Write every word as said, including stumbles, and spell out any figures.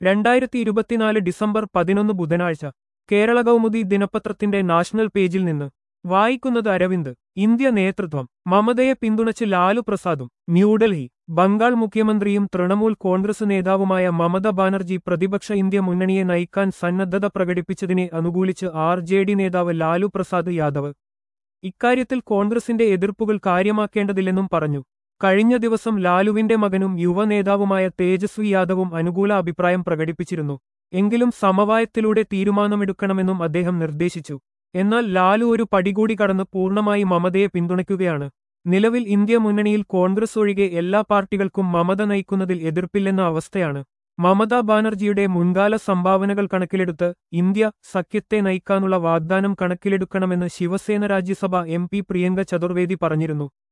രണ്ടായിരത്തി ഇരുപത്തിനാല് ഡിസംബർ പതിനൊന്ന് ബുധനാഴ്ച കേരള കൗമുദി ദിനപത്രത്തിന്റെ നാഷണൽ പേജിൽ നിന്ന് വായിക്കുന്നത് അരവിന്ദ്. ഇന്ത്യ നേതൃത്വം മമതയെ പിന്തുണച്ച് ലാലു പ്രസാദും. ന്യൂഡൽഹി. ബംഗാൾ മുഖ്യമന്ത്രിയും തൃണമൂൽ കോൺഗ്രസ് നേതാവുമായ മമത ബാനർജി പ്രതിപക്ഷ ഇന്ത്യ മുന്നണിയെ നയിക്കാൻ സന്നദ്ധത പ്രകടിപ്പിച്ചതിനെ അനുകൂലിച്ച് ആർ ജെ ഡി നേതാവ് ലാലു പ്രസാദ് യാദവ് ഇക്കാര്യത്തിൽ കോൺഗ്രസിന്റെ എതിർപ്പുകൾ കാര്യമാക്കേണ്ടതില്ലെന്നും പറഞ്ഞു. കഴിഞ്ഞ ദിവസം ലാലുവിന്റെ മകനും യുവ നേതാവുമായ തേജസ്വി യാദവും അനുകൂല അഭിപ്രായം പ്രകടിപ്പിച്ചിരുന്നു. എങ്കിലും സമവായത്തിലൂടെ തീരുമാനമെടുക്കണമെന്നും അദ്ദേഹം നിർദ്ദേശിച്ചു. എന്നാൽ ലാലു ഒരു പടികൂടി കടന്ന് പൂർണ്ണമായി മമതയെ പിന്തുണയ്ക്കുകയാണ്. നിലവിൽ ഇന്ത്യ മുന്നണിയിൽ കോൺഗ്രസ് ഒഴികെ എല്ലാ പാർട്ടികൾക്കും മമത നയിക്കുന്നതിൽ എതിർപ്പില്ലെന്ന അവസ്ഥയാണ്. മമതാ ബാനർജിയുടെ മുൻകാല സംഭാവനകൾ കണക്കിലെടുത്ത് ഇന്ത്യ സഖ്യത്തെ നയിക്കാനുള്ള വാഗ്ദാനം കണക്കിലെടുക്കണമെന്ന് ശിവസേന രാജ്യസഭ എം പി പ്രിയങ്ക ചതുർവേദി പറഞ്ഞിരുന്നു.